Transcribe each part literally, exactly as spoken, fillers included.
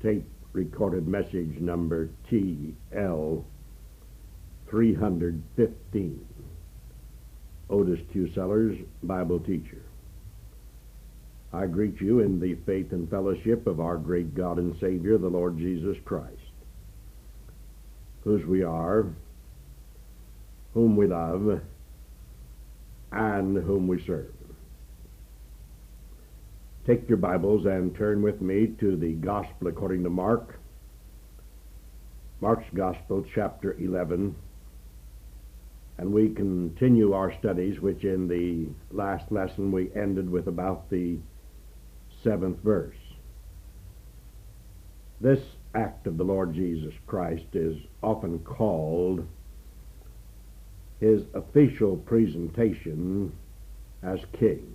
tape recorded message number T L three fifteen. Otis Q. Sellers, Bible teacher. I greet you in the faith and fellowship of our great God and Savior, the Lord Jesus Christ, whose we are, whom we love, and whom we serve. Take your Bibles and turn with me to the Gospel according to Mark, Mark's Gospel, chapter eleven, and we continue our studies, which in the last lesson we ended with about the seventh verse. This act of the Lord Jesus Christ is often called his official presentation as king.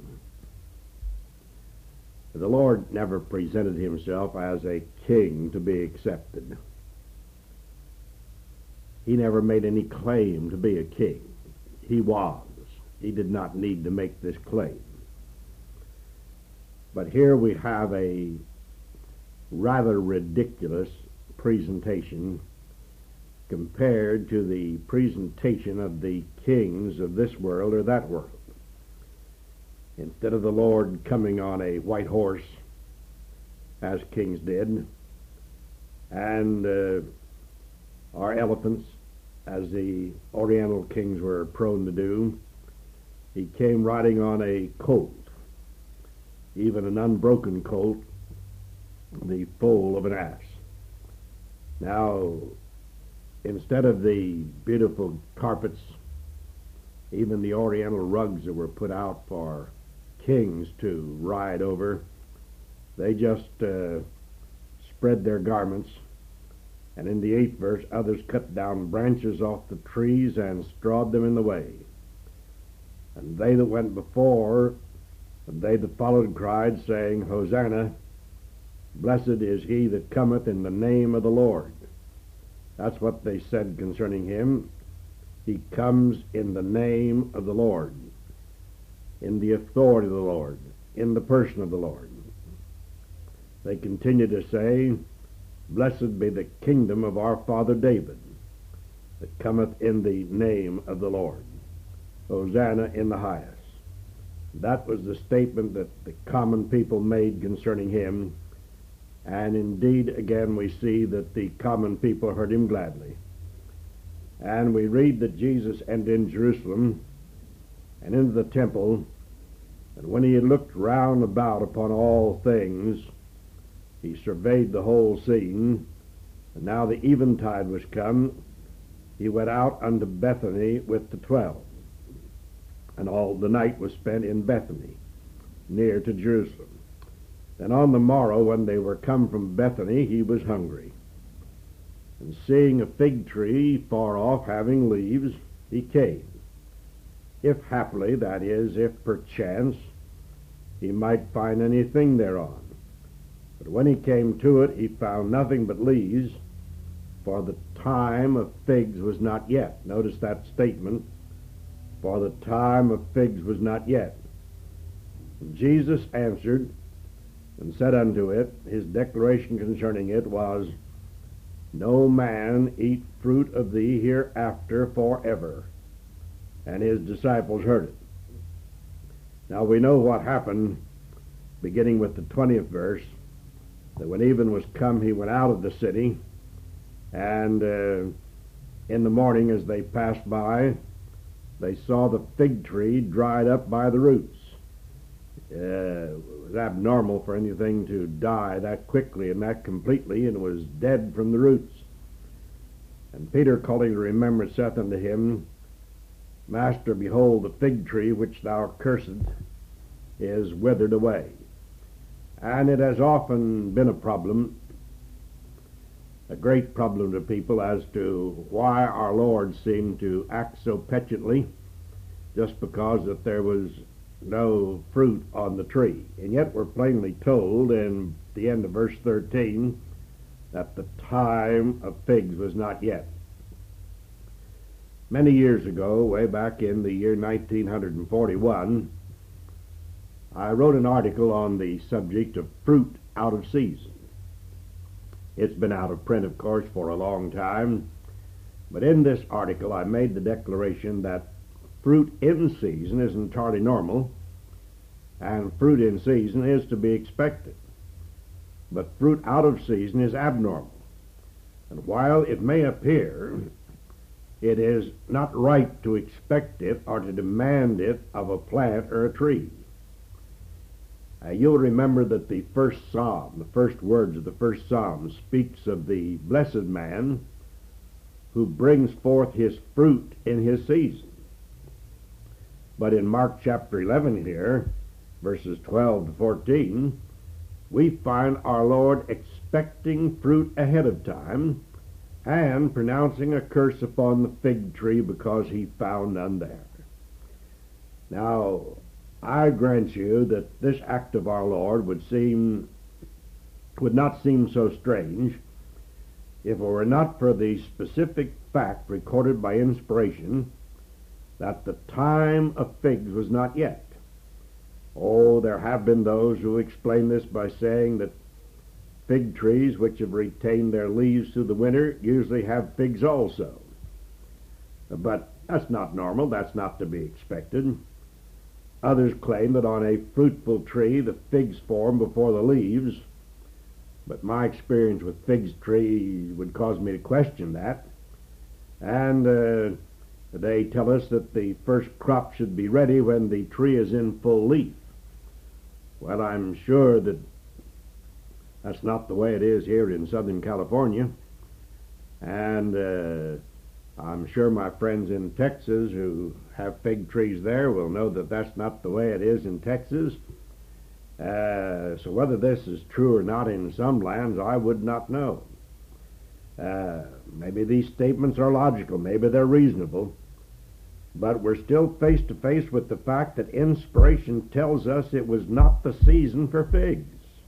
The Lord never presented himself as a king to be accepted. He never made any claim to be a king. He was. He did not need to make this claim. But here we have a rather ridiculous presentation compared to the presentation of the kings of this world or that world. Instead of the Lord coming on a white horse, as kings did, and uh, our elephants, as the Oriental kings were prone to do, he came riding on a colt, even an unbroken colt, the foal of an ass. Now, instead of the beautiful carpets, even the Oriental rugs that were put out for kings to ride over, they just uh, spread their garments, and in the eighth verse, others cut down branches off the trees and strawed them in the way. And they that went before, and they that followed, cried, saying, Hosanna, blessed is he that cometh in the name of the Lord. That's what they said concerning him. He comes in the name of the Lord, in the authority of the Lord, in the person of the Lord. They continue to say, blessed be the kingdom of our father David, that cometh in the name of the Lord. Hosanna in the highest. That was the statement that the common people made concerning him, and indeed, again, we see that the common people heard him gladly. And we read that Jesus entered in Jerusalem and into the temple, and when he had looked round about upon all things, he surveyed the whole scene, and now the eventide was come. He went out unto Bethany with the twelve, and all the night was spent in Bethany, near to Jerusalem. Then on the morrow, when they were come from Bethany, he was hungry. And seeing a fig tree far off having leaves, he came. If happily, that is, if perchance, he might find anything thereon. But when he came to it, he found nothing but leaves, for the time of figs was not yet. Notice that statement, for the time of figs was not yet. And Jesus answered and said unto it, his declaration concerning it was, no man eat fruit of thee hereafter forever. And his disciples heard it. Now we know what happened, beginning with the twentieth verse, that when even was come, he went out of the city, and uh, in the morning as they passed by, they saw the fig tree dried up by the roots. Uh, it was abnormal for anything to die that quickly and that completely, and was dead from the roots. And Peter, calling to remembrance, saith unto him, Master, behold, the fig tree which thou cursedst is withered away. And it has often been a problem, a great problem to people, as to why our Lord seemed to act so petulantly just because that there was no fruit on the tree. And yet we're plainly told in the end of verse thirteen that the time of figs was not yet. Many years ago, way back in the year nineteen forty-one, I wrote an article on the subject of fruit out of season. It's been out of print, of course, for a long time. But in this article, I made the declaration that fruit in season is entirely normal, and fruit in season is to be expected. But fruit out of season is abnormal. And while it may appear, it is not right to expect it or to demand it of a plant or a tree. Uh, you'll remember that the first psalm, the first words of the first psalm, speaks of the blessed man who brings forth his fruit in his season. But in Mark chapter eleven here, verses twelve to fourteen, we find our Lord expecting fruit ahead of time and pronouncing a curse upon the fig tree because he found none there. Now, I grant you that this act of our Lord would seem would not seem so strange if it were not for the specific fact recorded by inspiration that the time of figs was not yet. Oh, there have been those who explain this by saying that fig trees which have retained their leaves through the winter usually have figs also. But that's not normal. That's not to be expected. Others claim that on a fruitful tree the figs form before the leaves, but my experience with fig trees would cause me to question that. And uh, they tell us that the first crop should be ready when the tree is in full leaf. Well, I'm sure that that's not the way it is here in Southern California. And uh, I'm sure my friends in Texas who have fig trees there will know that that's not the way it is in Texas. Uh, so whether this is true or not in some lands, I would not know. Uh, maybe these statements are logical, maybe they're reasonable, but we're still face to face with the fact that inspiration tells us it was not the season for figs.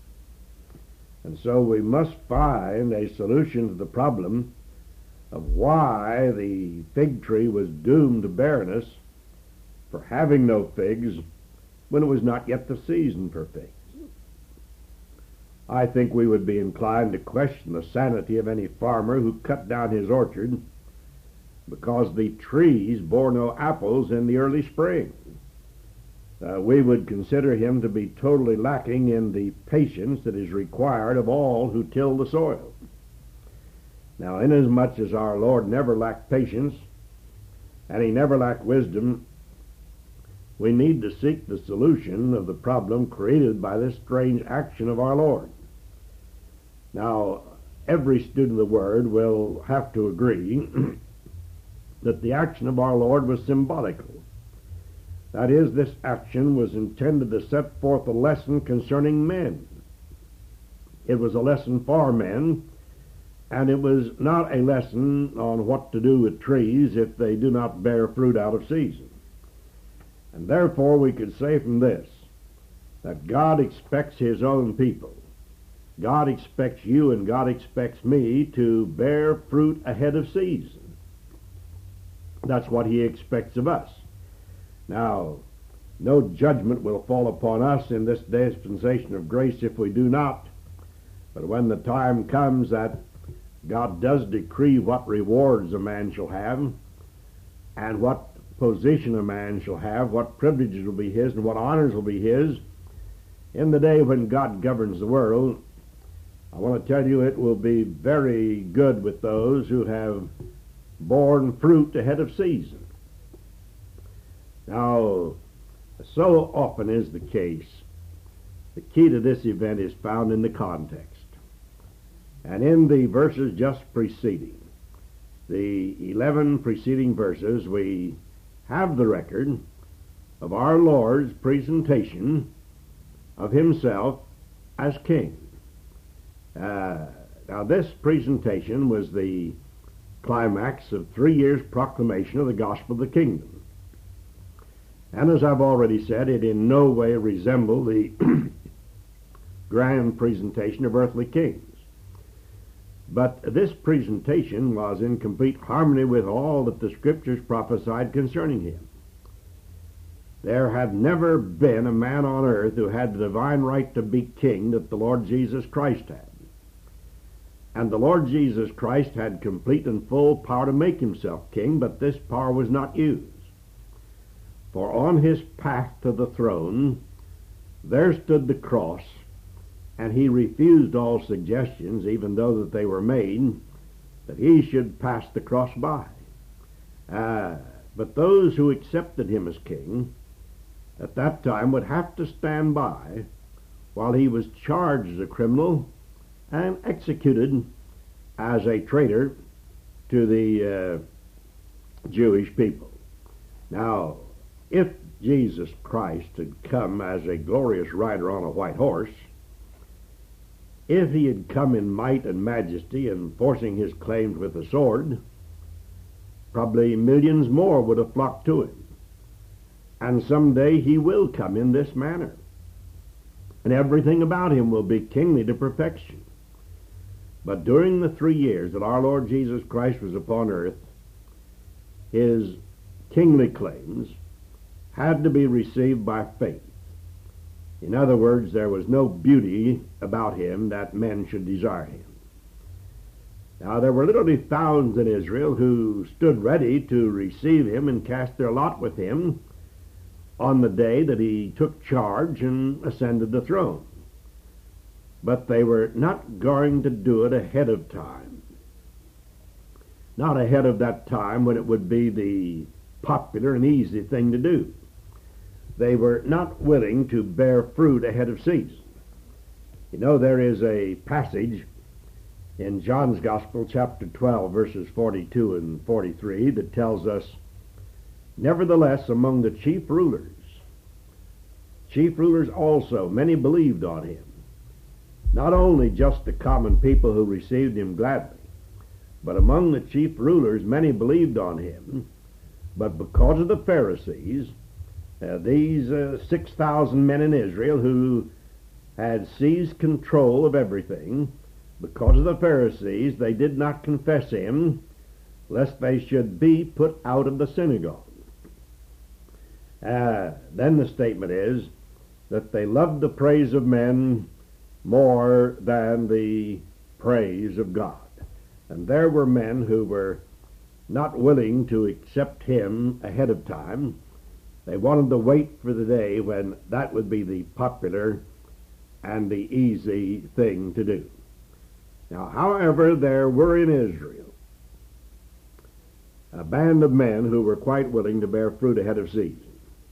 And so we must find a solution to the problem of why the fig tree was doomed to barrenness for having no figs when it was not yet the season for figs. I think we would be inclined to question the sanity of any farmer who cut down his orchard because the trees bore no apples in the early spring. Uh, we would consider him to be totally lacking in the patience that is required of all who till the soil. Now, inasmuch as our Lord never lacked patience, and he never lacked wisdom, we need to seek the solution of the problem created by this strange action of our Lord. Now, every student of the Word will have to agree that the action of our Lord was symbolical. That is, this action was intended to set forth a lesson concerning men. It was a lesson for men, and it was not a lesson on what to do with trees if they do not bear fruit out of season. And therefore we could say from this that God expects his own people. God expects you and God expects me to bear fruit ahead of season. That's what he expects of us. Now, no judgment will fall upon us in this dispensation of grace if we do not. But when the time comes that God does decree what rewards a man shall have, and what position a man shall have, what privileges will be his, and what honors will be his, in the day when God governs the world, I want to tell you it will be very good with those who have borne fruit ahead of season. Now, so often is the case, the key to this event is found in the context. And in the verses just preceding, the eleven preceding verses, we have the record of our Lord's presentation of himself as king. Uh, now, this presentation was the climax of three years' proclamation of the gospel of the kingdom. And as I've already said, it in no way resembled the grand presentation of earthly kings. But this presentation was in complete harmony with all that the Scriptures prophesied concerning him. There had never been a man on earth who had the divine right to be king that the Lord Jesus Christ had. And the Lord Jesus Christ had complete and full power to make himself king, but this power was not used. For on his path to the throne, there stood the cross, and he refused all suggestions, even though that they were made, that he should pass the cross by. Uh, but those who accepted him as king at that time would have to stand by while he was charged as a criminal and executed as a traitor to the uh, Jewish people. Now, if Jesus Christ had come as a glorious rider on a white horse, if he had come in might and majesty, enforcing his claims with a sword, probably millions more would have flocked to him. And someday he will come in this manner, and everything about him will be kingly to perfection. But during the three years that our Lord Jesus Christ was upon earth, his kingly claims had to be received by faith. In other words, there was no beauty about him that men should desire him. Now, there were literally thousands in Israel who stood ready to receive him and cast their lot with him on the day that he took charge and ascended the throne. But they were not going to do it ahead of time. Not ahead of that time when it would be the popular and easy thing to do. They were not willing to bear fruit ahead of season. You know, there is a passage in John's Gospel, chapter twelve, verses forty-two and forty-three, that tells us, "Nevertheless, among the chief rulers, chief rulers also, many believed on him. Not only just the common people who received him gladly, but among the chief rulers many believed on him. But because of the Pharisees, uh, these uh, six thousand men in Israel who had seized control of everything, because of the Pharisees, they did not confess him, lest they should be put out of the synagogue." Uh, then the statement is that they loved the praise of men more than the praise of God. And there were men who were not willing to accept him ahead of time. They wanted to wait for the day when that would be the popular and the easy thing to do. Now, however, there were in Israel a band of men who were quite willing to bear fruit ahead of season.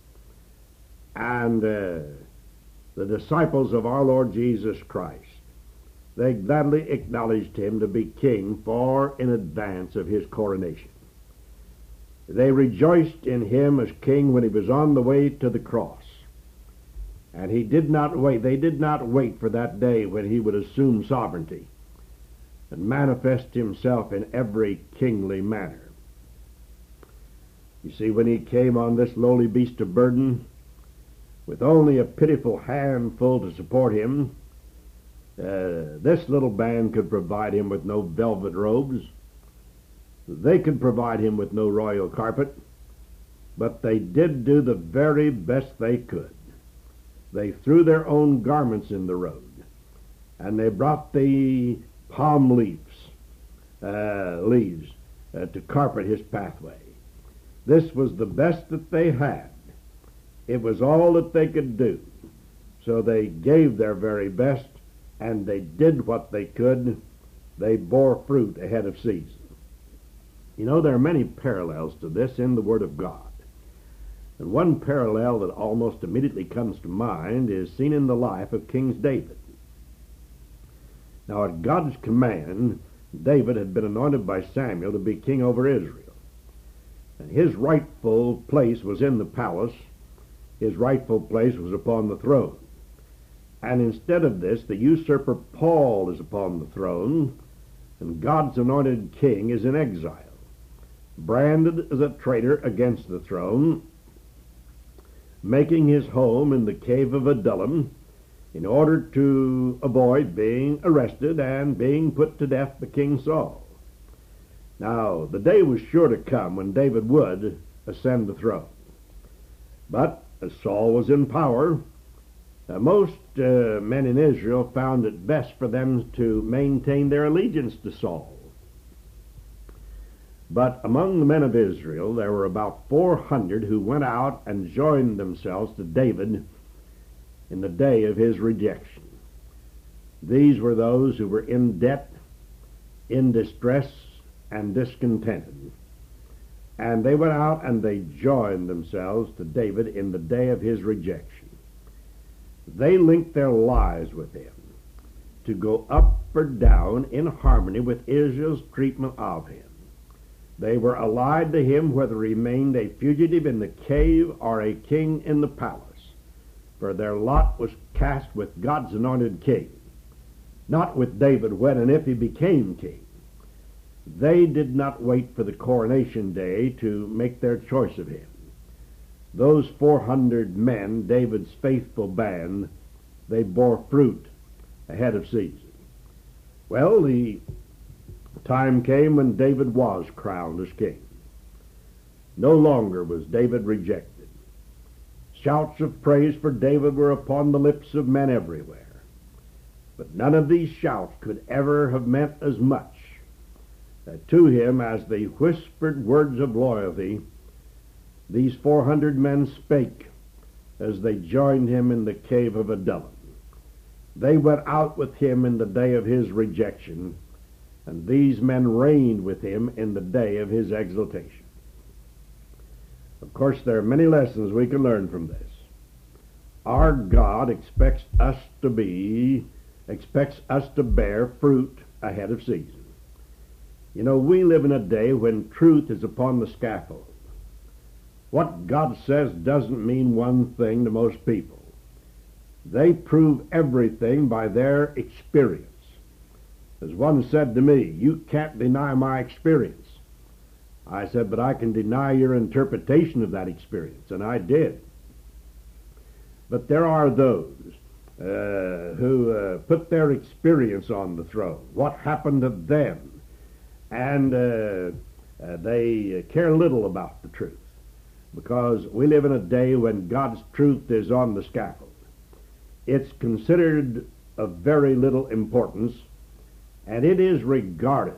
And uh, the disciples of our Lord Jesus Christ, they gladly acknowledged him to be king far in advance of his coronation. They rejoiced in him as king when he was on the way to the cross. And he did not wait, they did not wait for that day when he would assume sovereignty and manifest himself in every kingly manner. You see, when he came on this lowly beast of burden, with only a pitiful handful to support him, uh, this little band could provide him with no velvet robes. They could provide him with no royal carpet, but they did do the very best they could. They threw their own garments in the road, and they brought the palm leaves, uh, leaves uh, to carpet his pathway. This was the best that they had. It was all that they could do. So they gave their very best, and they did what they could. They bore fruit ahead of season. You know, there are many parallels to this in the Word of God. And one parallel that almost immediately comes to mind is seen in the life of King David. Now, at God's command, David had been anointed by Samuel to be king over Israel. And his rightful place was in the palace. His rightful place was upon the throne. And instead of this, the usurper Paul is upon the throne, and God's anointed king is in exile, branded as a traitor against the throne, making his home in the cave of Adullam in order to avoid being arrested and being put to death by King Saul. Now, the day was sure to come when David would ascend the throne. But as Saul was in power, Uh, most uh, men in Israel found it best for them to maintain their allegiance to Saul. But among the men of Israel, there were about four hundred who went out and joined themselves to David in the day of his rejection. These were those who were in debt, in distress, and discontented. And they went out and they joined themselves to David in the day of his rejection. They linked their lives with him to go up or down in harmony with Israel's treatment of him. They were allied to him whether he remained a fugitive in the cave or a king in the palace, for their lot was cast with God's anointed king, not with David when and if he became king. They did not wait for the coronation day to make their choice of him. Those four hundred men, David's faithful band, they bore fruit ahead of season. Well, the time came when David was crowned as king. No longer was David rejected. Shouts of praise for David were upon the lips of men everywhere. But none of these shouts could ever have meant as much uh, to him as the whispered words of loyalty these four hundred men spake as they joined him in the cave of Adullam. They went out with him in the day of his rejection, and these men reigned with him in the day of his exaltation. Of course, there are many lessons we can learn from this. Our God expects us to be, expects us to bear fruit ahead of season. You know, we live in a day when truth is upon the scaffold. What God says doesn't mean one thing to most people. They prove everything by their experience. As one said to me, "You can't deny my experience." I said, "But I can deny your interpretation of that experience," and I did. But there are those uh, who uh, put their experience on the throne, what happened to them, and uh, uh, they care little about the truth. Because we live in a day when God's truth is on the scaffold. It's considered of very little importance, and it is regarded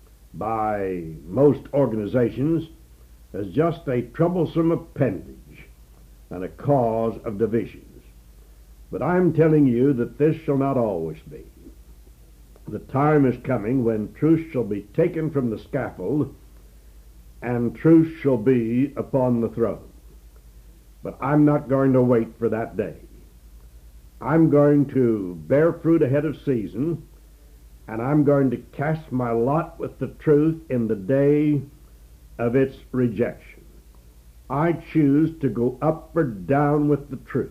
by most organizations as just a troublesome appendage and a cause of divisions. But I'm telling you that this shall not always be. The time is coming when truth shall be taken from the scaffold and truth shall be upon the throne. But I'm not going to wait for that day. I'm going to bear fruit ahead of season, and I'm going to cast my lot with the truth in the day of its rejection. I choose to go up or down with the truth.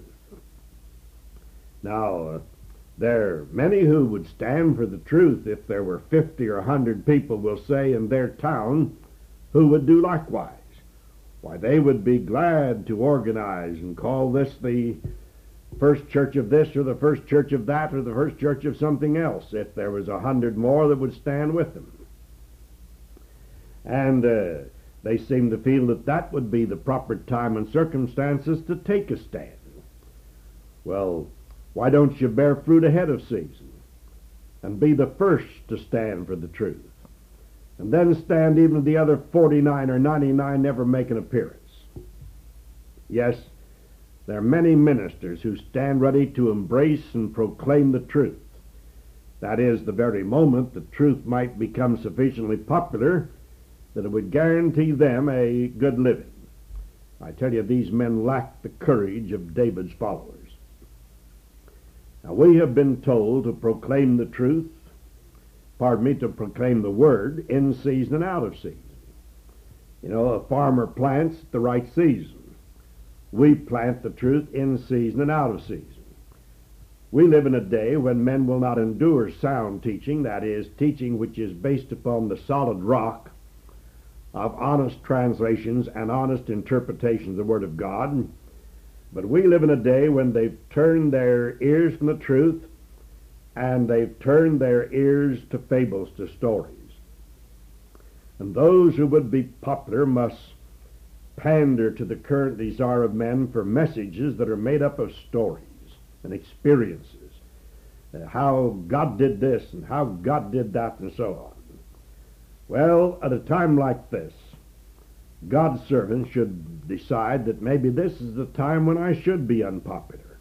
Now, uh, there are many who would stand for the truth if there were fifty or a hundred people, will say, in their town who would do likewise. Why, they would be glad to organize and call this the first church of this or the first church of that or the first church of something else if there was a hundred more that would stand with them. And uh, they seem to feel that that would be the proper time and circumstances to take a stand. Well, why don't you bear fruit ahead of season and be the first to stand for the truth? And then stand even if the other forty-nine or ninety-nine never make an appearance. Yes, there are many ministers who stand ready to embrace and proclaim the truth. That is, the very moment the truth might become sufficiently popular that it would guarantee them a good living. I tell you, these men lack the courage of David's followers. Now, we have been told to proclaim the truth, pardon me, to proclaim the word in season and out of season. You know, a farmer plants at the right season. We plant the truth in season and out of season. We live in a day when men will not endure sound teaching, that is, teaching which is based upon the solid rock of honest translations and honest interpretations of the Word of God. But we live in a day when they've turned their ears from the truth and they've turned their ears to fables, to stories. And those who would be popular must pander to the current desire of men for messages that are made up of stories. and experiences, uh, how God did this and how God did that and so on. Well, at a time like this, God's servants should decide that maybe this is the time when I should be unpopular.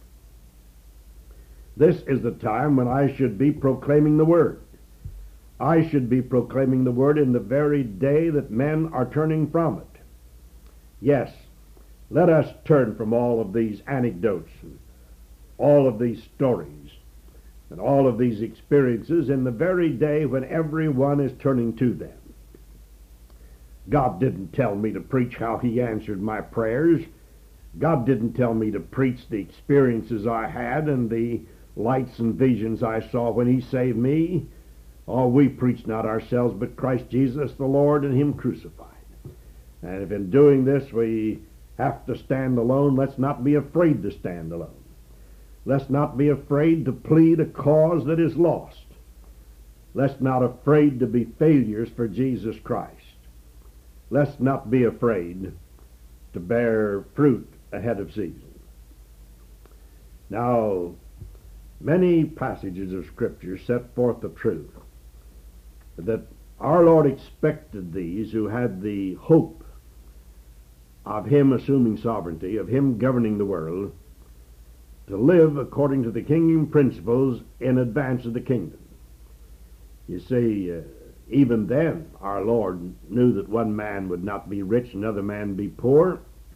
This is the time when I should be proclaiming the Word. I should be proclaiming the Word in the very day that men are turning from it. Yes, let us turn from all of these anecdotes and all of these stories and all of these experiences in the very day when everyone is turning to them. God didn't tell me to preach how He answered my prayers. God didn't tell me to preach the experiences I had and the lights and visions I saw when He saved me. Oh, we preach not ourselves, but Christ Jesus the Lord and Him crucified. And if in doing this we have to stand alone, let's not be afraid to stand alone. Let's not be afraid to plead a cause that is lost. Let's not afraid to be failures for Jesus Christ. Let's not be afraid to bear fruit ahead of season. Now, many passages of Scripture set forth the truth that our Lord expected these who had the hope of Him assuming sovereignty, of Him governing the world, to live according to the kingdom principles in advance of the kingdom. You see, uh, even then, our Lord knew that one man would not be rich, another man be poor.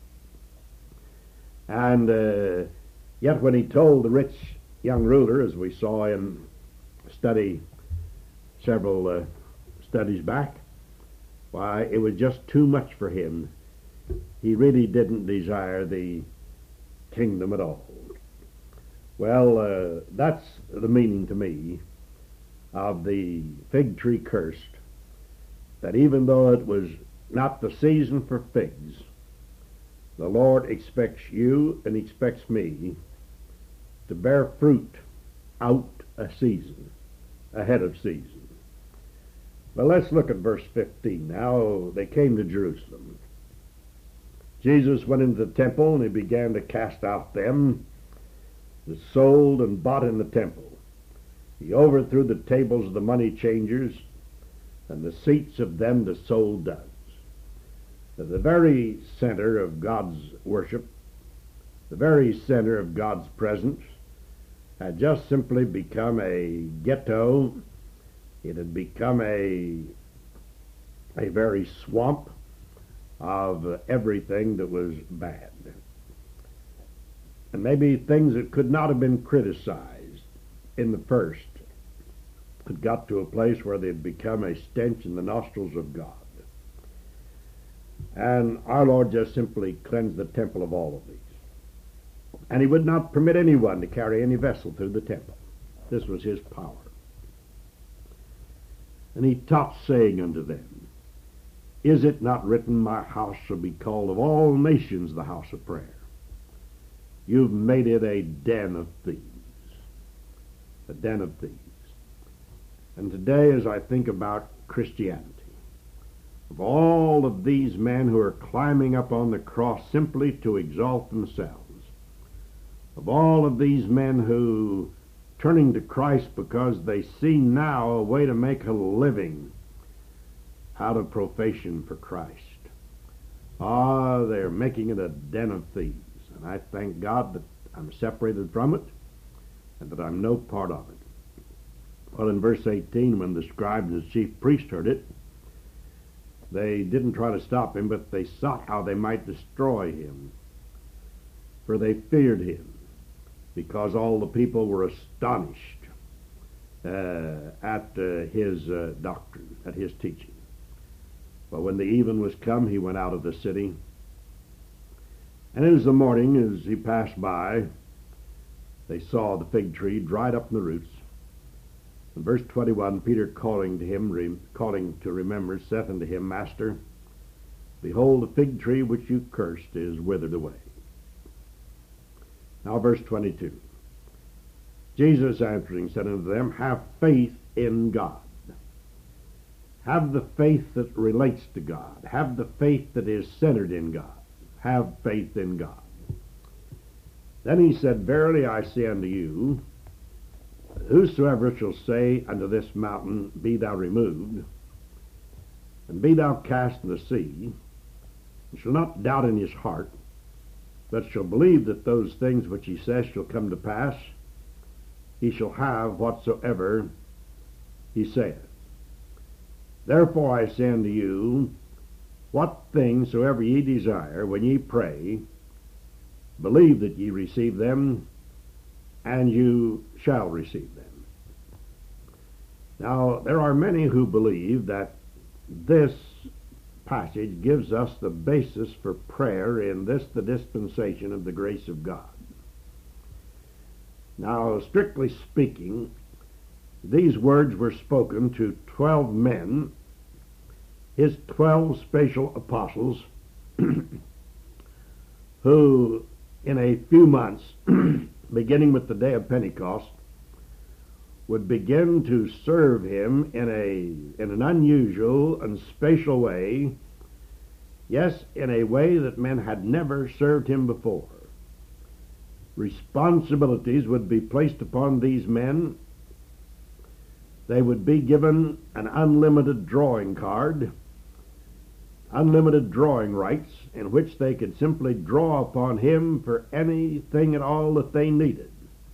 And uh, yet when He told the rich young ruler, as we saw in study several uh, studies back, why, it was just too much for him. He really didn't desire the kingdom at all. Well, uh, that's the meaning to me of the fig tree cursed, that even though it was not the season for figs, the Lord expects you and expects me to bear fruit out a season, ahead of season. Well, let's look at verse fifteen. Now they came to Jerusalem. Jesus went into the temple, and He began to cast out them that sold and bought in the temple. He overthrew the tables of the money changers and the seats of them that sold doves. At the very center of God's worship, the very center of God's presence, had just simply become a ghetto. It had become a, a very swamp of everything that was bad. And maybe things that could not have been criticized in the first had got to a place where they'd become a stench in the nostrils of God. And our Lord just simply cleansed the temple of all of these. And He would not permit anyone to carry any vessel through the temple. This was His power. And He taught, saying unto them, Is it not written, My house shall be called of all nations the house of prayer? You've made it a den of thieves. A den of thieves. And today, as I think about Christianity, of all of these men who are climbing up on the cross simply to exalt themselves, of all of these men who turning to Christ because they see now a way to make a living out of profession for Christ, ah, they're making it a den of thieves. And I thank God that I'm separated from it and that I'm no part of it. Well, in verse eighteen, when the scribes and chief priests heard it, they didn't try to stop Him, but they sought how they might destroy Him. For they feared Him, because all the people were astonished uh, at uh, His uh, doctrine, at His teaching. But when the even was come, He went out of the city. And it was the morning, as He passed by, they saw the fig tree dried up in the roots. In verse twenty-one, Peter calling to him, re, calling to remembrance, saith unto him, Master, behold, the fig tree which you cursed is withered away. Now verse twenty-two. Jesus answering said unto them, Have faith in God. Have the faith that relates to God. Have the faith that is centered in God. Have faith in God. Then he said, Verily I say unto you, whosoever shall say unto this mountain, Be thou removed, and be thou cast in the sea, and shall not doubt in his heart, but shall believe that those things which he says shall come to pass, he shall have whatsoever he saith. Therefore I say unto you, what things soever ye desire, when ye pray, believe that ye receive them, and you shall receive them. Now, there are many who believe that this passage gives us the basis for prayer in this, the dispensation of the grace of God. Now, strictly speaking, these words were spoken to twelve men, his twelve special apostles, who in a few months, beginning with the day of Pentecost, would begin to serve him in a in an unusual and special way, yes, in a way that men had never served him before. Responsibilities would be placed upon these men. They would be given an unlimited drawing card, unlimited drawing rights, in which they could simply draw upon him for anything at all that they needed.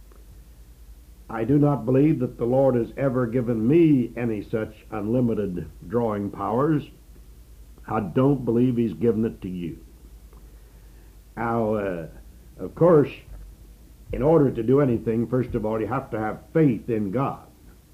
I do not believe that the Lord has ever given me any such unlimited drawing powers. I don't believe he's given it to you. Now, uh, of course, in order to do anything, first of all, you have to have faith in God.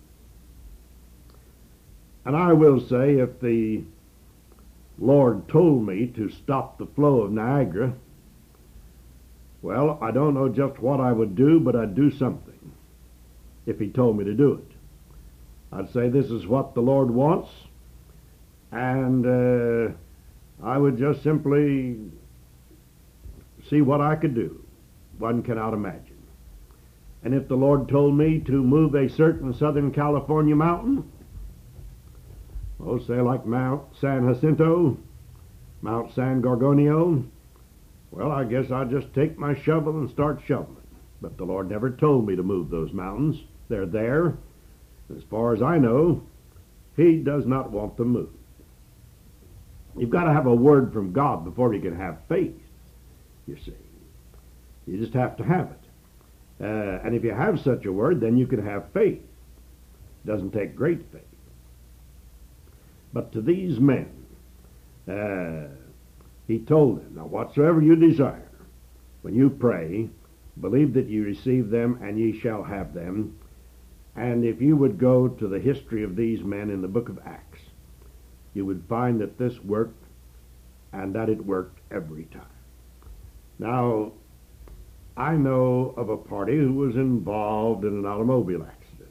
And I will say, if the Lord told me to stop the flow of Niagara, well, I don't know just what I would do, but I'd do something if he told me to do it. I'd say, this is what the Lord wants, and uh, I would just simply see what I could do. One cannot imagine. And if the Lord told me to move a certain Southern California mountain, oh, say like Mount San Jacinto, Mount San Gorgonio, well, I guess I'd just take my shovel and start shoveling. But the Lord never told me to move those mountains. They're there. As far as I know, he does not want them moved. You've got to have a word from God before you can have faith, you see. You just have to have it. Uh, and if you have such a word, then you can have faith. It doesn't take great faith. But to these men, uh, he told them, now whatsoever you desire, when you pray, believe that you receive them, and ye shall have them. And if you would go to the history of these men in the book of Acts, you would find that this worked, and that it worked every time. Now, I know of a party who was involved in an automobile accident.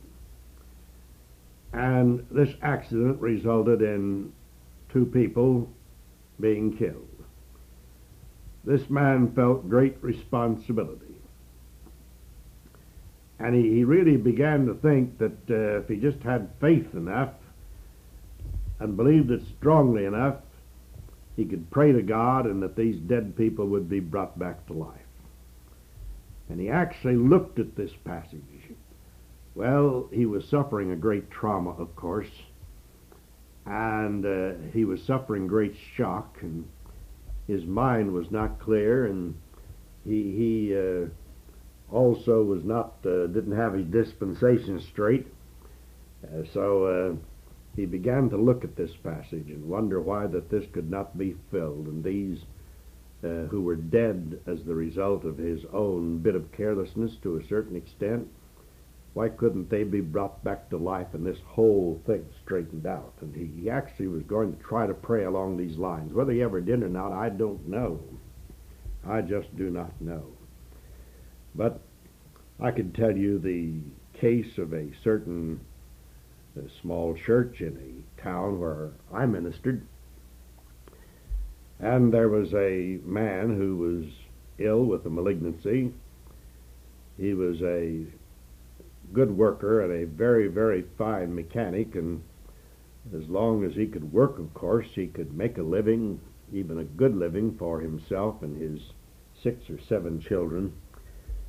And this accident resulted in two people being killed. This man felt great responsibility. And he, he really began to think that uh, if he just had faith enough and believed it strongly enough, he could pray to God and that these dead people would be brought back to life. And he actually looked at this passage. Well, he was suffering a great trauma, of course, and uh, he was suffering great shock, and his mind was not clear, and he he uh, also was not uh, didn't have his dispensation straight. Uh, so uh, he began to look at this passage and wonder why that this could not be filled, and these uh, who were dead as the result of his own bit of carelessness to a certain extent, why couldn't they be brought back to life and this whole thing straightened out? And he, he actually was going to try to pray along these lines. Whether he ever did or not, I don't know. I just do not know. But I can tell you the case of a certain a small church in a town where I ministered. And there was a man who was ill with a malignancy. He was a good worker and a very, very fine mechanic, and as long as he could work, of course, he could make a living, even a good living, for himself and his six or seven children.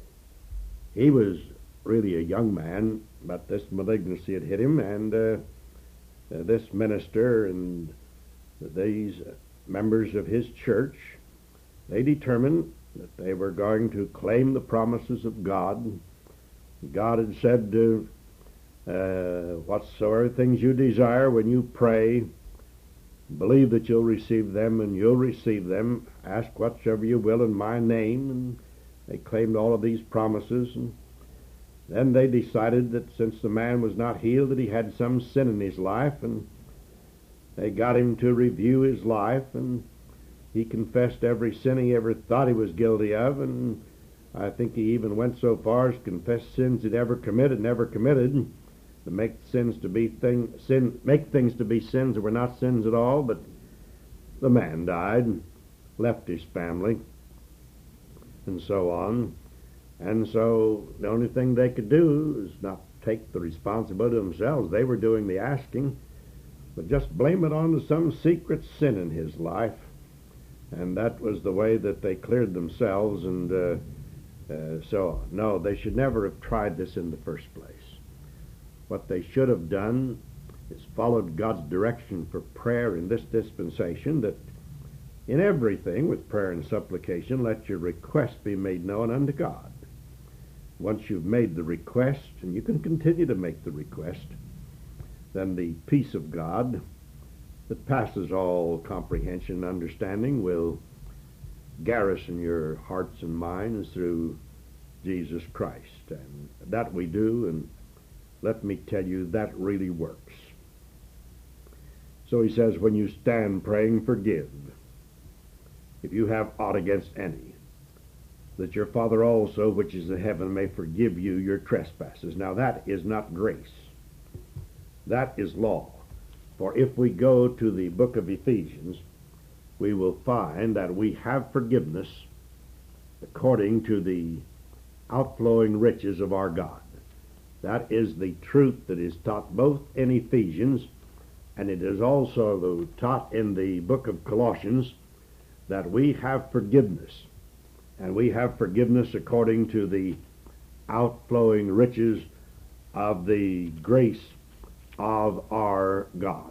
he was really a young man, but this malignancy had hit him, and uh, uh, this minister and these members of his church, they determined that they were going to claim the promises of God. God had said, to, uh, whatsoever things you desire when you pray, believe that you'll receive them, and you'll receive them. Ask whatsoever you will in my name. And they claimed all of these promises, and then they decided that since the man was not healed, that he had some sin in his life, and they got him to review his life, and he confessed every sin he ever thought he was guilty of, and I think he even went so far as to confess sins he'd ever committed, never committed, to make sins to be thing, sin, make things to be sins that were not sins at all. But the man died, and left his family, and so on. And so the only thing they could do is not take the responsibility themselves. They were doing the asking, but just blame it on some secret sin in his life. And that was the way that they cleared themselves. And uh, uh, so, no, they should never have tried this in the first place. What they should have done is followed God's direction for prayer in this dispensation, that in everything with prayer and supplication, let your request be made known unto God. Once you've made the request, and you can continue to make the request, then the peace of God that passes all comprehension and understanding will garrison your hearts and minds through Jesus Christ. And that we do, and let me tell you, that really works. So he says, when you stand praying, forgive, if you have aught against any, that your Father also, which is in heaven, may forgive you your trespasses. Now that is not grace. That is law. For if we go to the book of Ephesians, we will find that we have forgiveness according to the outflowing riches of our God. That is the truth that is taught both in Ephesians, and it is also taught in the book of Colossians, that we have forgiveness. And we have forgiveness according to the outflowing riches of the grace of our God.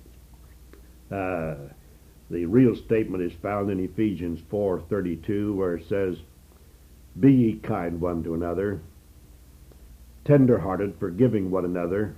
Uh, the real statement is found in Ephesians four thirty-two, where it says, be ye kind one to another, tender-hearted, forgiving one another.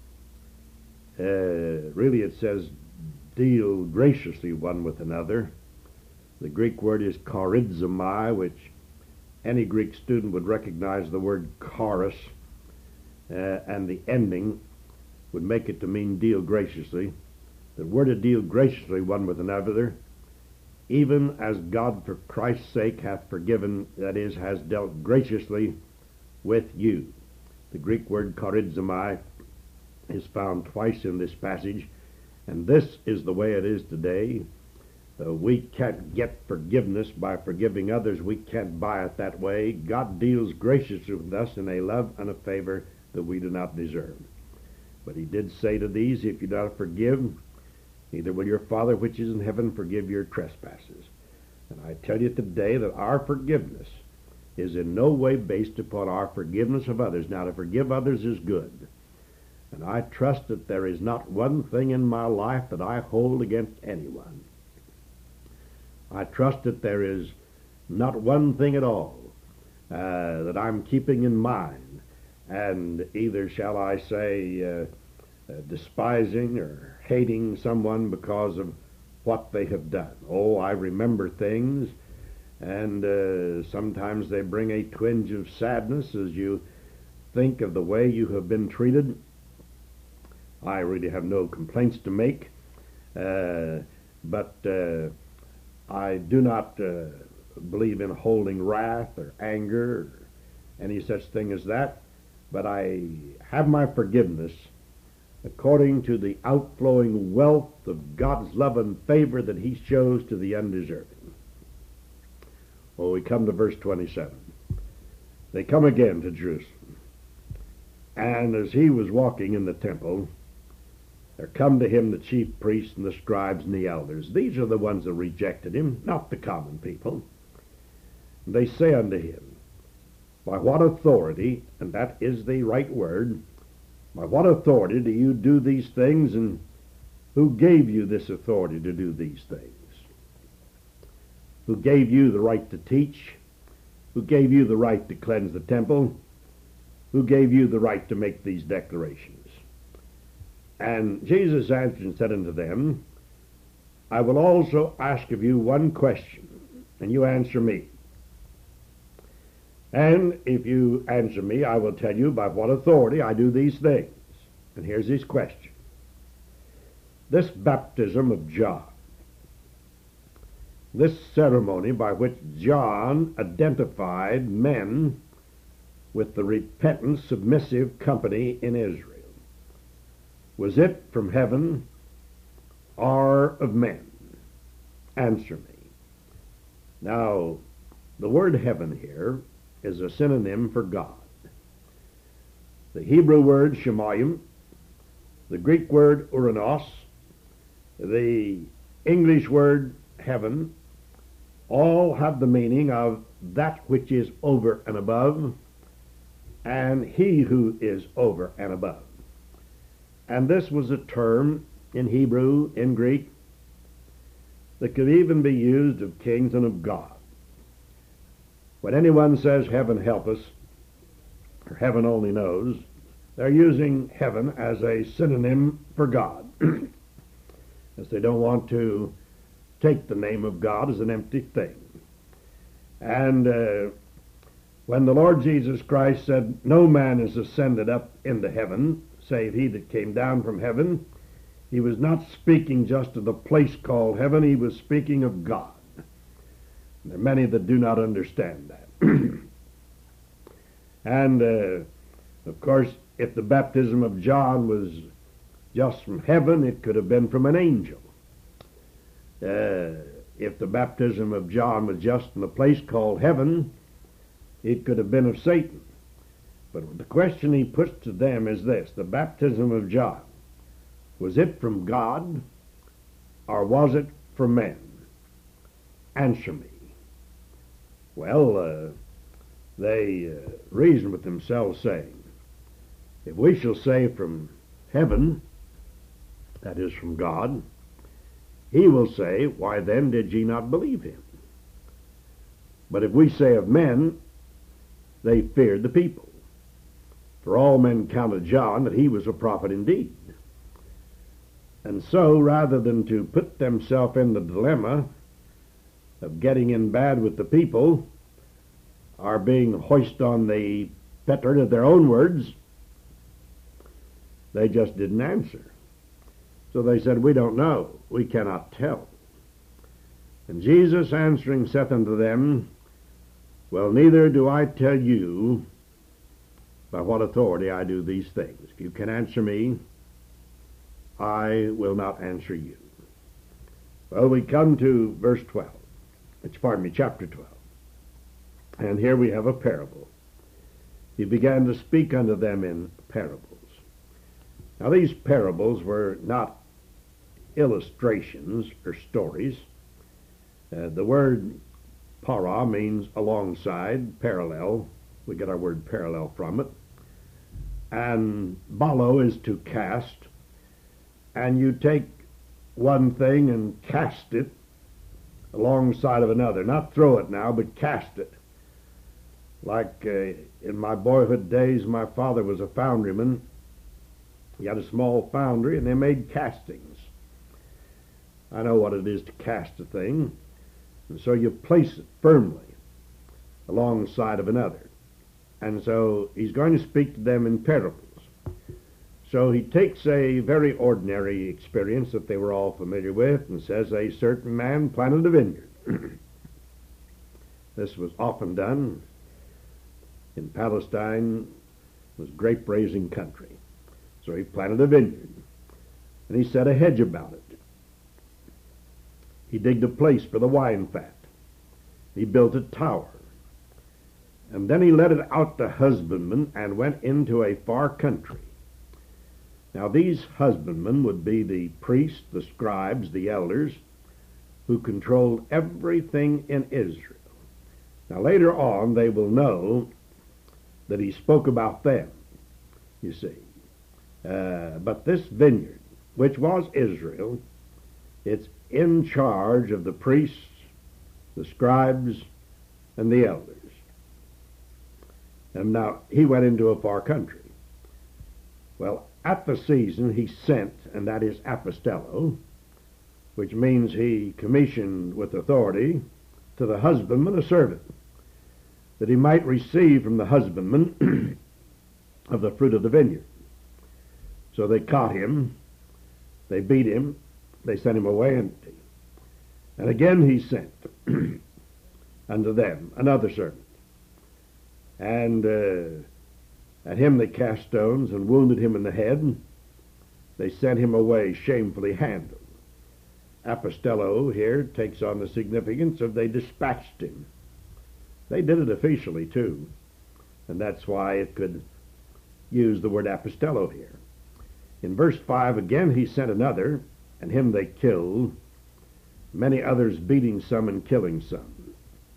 Uh, really it says, deal graciously one with another. The Greek word is charizomai, which any Greek student would recognize the word charis, uh, and the ending would make it to mean deal graciously. The word to deal graciously one with another, even as God for Christ's sake hath forgiven, that is, has dealt graciously with you. The Greek word charizomai is found twice in this passage, and this is the way it is today. Uh, we can't get forgiveness by forgiving others. We can't buy it that way. God deals graciously with us in a love and a favor that we do not deserve. But he did say to these, if you do not forgive, neither will your Father which is in heaven forgive your trespasses. And I tell you today that our forgiveness is in no way based upon our forgiveness of others. Now, to forgive others is good. And I trust that there is not one thing in my life that I hold against anyone. I trust that there is not one thing at all uh, that I'm keeping in mind, and either shall I say uh, uh, despising or hating someone because of what they have done. Oh, I remember things, and uh, sometimes they bring a twinge of sadness as you think of the way you have been treated. I really have no complaints to make, uh, but uh, I do not uh, believe in holding wrath or anger or any such thing as that, but I have my forgiveness according to the outflowing wealth of God's love and favor that he shows to the undeserving. Well, we come to verse twenty-seven. They come again to Jerusalem, and as he was walking in the temple, there come to him the chief priests and the scribes and the elders. These are the ones that rejected him, not the common people. And they say unto him, By what authority, and that is the right word, by what authority do you do these things, and who gave you this authority to do these things? Who gave you the right to teach? Who gave you the right to cleanse the temple? Who gave you the right to make these declarations? And Jesus answered and said unto them, I will also ask of you one question, and you answer me. And if you answer me, I will tell you by what authority I do these things. And here's his question. This baptism of John, this ceremony by which John identified men with the repentant, submissive company in Israel, was it from heaven or of men? Answer me. Now, the word heaven here is a synonym for God. The Hebrew word shemayim, the Greek word uranos, the English word heaven, all have the meaning of that which is over and above, and he who is over and above. And this was a term in Hebrew, in Greek, that could even be used of kings and of God. When anyone says heaven help us, or heaven only knows, they're using heaven as a synonym for God, as they don't want to take the name of God as an empty thing. And uh, when the Lord Jesus Christ said, no man is ascended up into heaven, save he that came down from heaven, he was not speaking just of the place called heaven, he was speaking of God. There are many that do not understand that. And, uh, of course, if the baptism of John was just from heaven, it could have been from an angel. Uh, if the baptism of John was just in the place called heaven, it could have been of Satan. But the question he puts to them is this: the baptism of John, was it from God or was it from men? Answer me. Well, uh, they uh, reason with themselves, saying, if we shall say from heaven, that is from God, he will say, why then did ye not believe him? But if we say of men, they feared the people. For all men counted John that he was a prophet indeed. And so, rather than to put themselves in the dilemma of getting in bad with the people, or being hoist on the petard of their own words, they just didn't answer. So they said, we don't know, we cannot tell. And Jesus answering saith unto them, well, neither do I tell you by what authority I do these things. If you can answer me, I will not answer you. Well, we come to verse twelve. It's, pardon me, chapter twelve. And here we have a parable. He began to speak unto them in parables. Now, these parables were not illustrations or stories. Uh, the word para means alongside, parallel. We get our word parallel from it. And balo is to cast. And you take one thing and cast it alongside of another. Not throw it now, but cast it. Like uh, in my boyhood days, my father was a foundryman. He had a small foundry, and they made castings. I know what it is to cast a thing. And so you place it firmly alongside of another. And so he's going to speak to them in parables. So he takes a very ordinary experience that they were all familiar with and says a certain man planted a vineyard. This was often done in Palestine. It was grape raising country. So he planted a vineyard, and he set a hedge about it. He digged a place for the wine fat. He built a tower. And then he let it out to husbandmen and went into a far country. Now these husbandmen would be the priests, the scribes, the elders, who controlled everything in Israel. Now later on they will know that he spoke about them, you see. Uh, but this vineyard, which was Israel, it's in charge of the priests, the scribes, and the elders. And now he went into a far country. Well, at the season he sent, and that is apostello, which means he commissioned with authority to the husbandman a servant, that he might receive from the husbandman of the fruit of the vineyard. So they caught him, they beat him, they sent him away empty. And again he sent unto them another servant. And uh, at him they cast stones and wounded him in the head. They sent him away shamefully handled. Apostello here takes on the significance of they dispatched him. They did it officially too, and that's why it could use the word apostello here. In verse five again he sent another, and him they killed, many others beating some and killing some.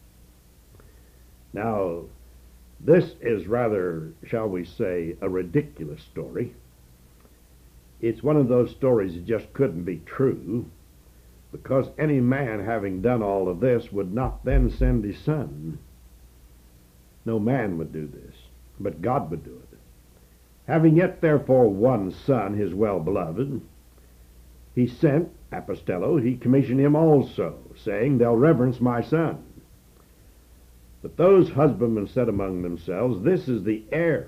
Now, this is rather, shall we say, a ridiculous story. It's one of those stories that just couldn't be true, because any man having done all of this would not then send his son. No man would do this, but God would do it. Having yet therefore one son, his well-beloved, he sent, apostello, he commissioned him also, saying, They'll reverence my son. But those husbandmen said among themselves, This is the heir.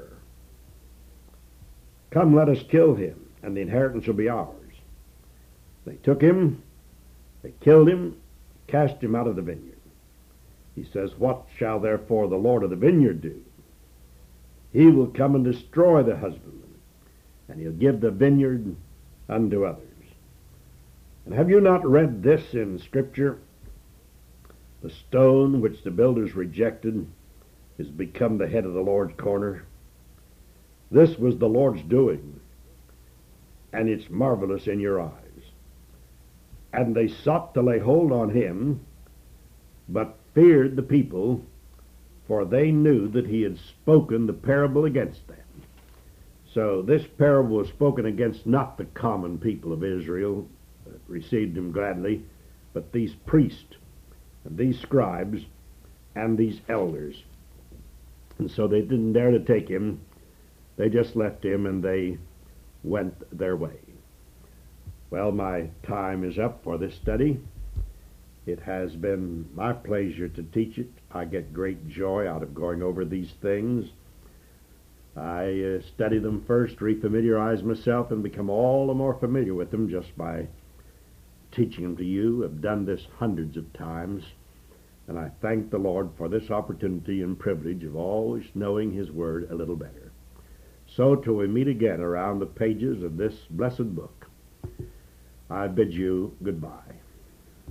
Come, let us kill him, and the inheritance shall be ours. They took him, they killed him, cast him out of the vineyard. He says, What shall therefore the Lord of the vineyard do? He will come and destroy the husbandman, and he'll give the vineyard unto others. And have you not read this in Scripture? The stone which the builders rejected is become the head of the Lord's corner. This was the Lord's doing, and it's marvelous in your eyes. And they sought to lay hold on him, but feared the people, for they knew that he had spoken the parable against them. So this parable was spoken against not the common people of Israel that received him gladly, but these priests and these scribes and these elders. And so they didn't dare to take him. They just left him and they went their way. Well, my time is up for this study. It has been my pleasure to teach it. I get great joy out of going over these things. I uh, study them first, refamiliarize myself, and become all the more familiar with them just by teaching them to you. I've done this hundreds of times, and I thank the Lord for this opportunity and privilege of always knowing His Word a little better. So till we meet again around the pages of this blessed book, I bid you goodbye.